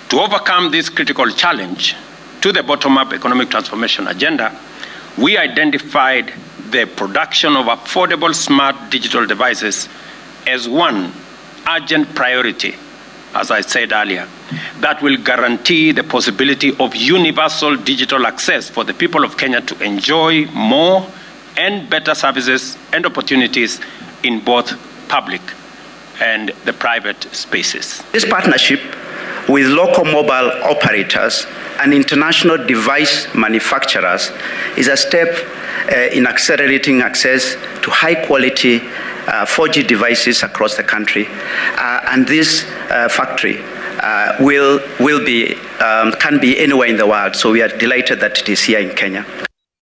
To overcome this critical challenge to the bottom-up economic transformation agenda, we identified the production of affordable smart digital devices as one urgent priority, as I said earlier, that will guarantee the possibility of universal digital access for the people of Kenya to enjoy more and better services and opportunities in both public and the private spaces. This partnership with local mobile operators and international device manufacturers is a step in accelerating access to high-quality 4G devices across the country, and this factory can be anywhere in the world. So we are delighted that it is here in Kenya.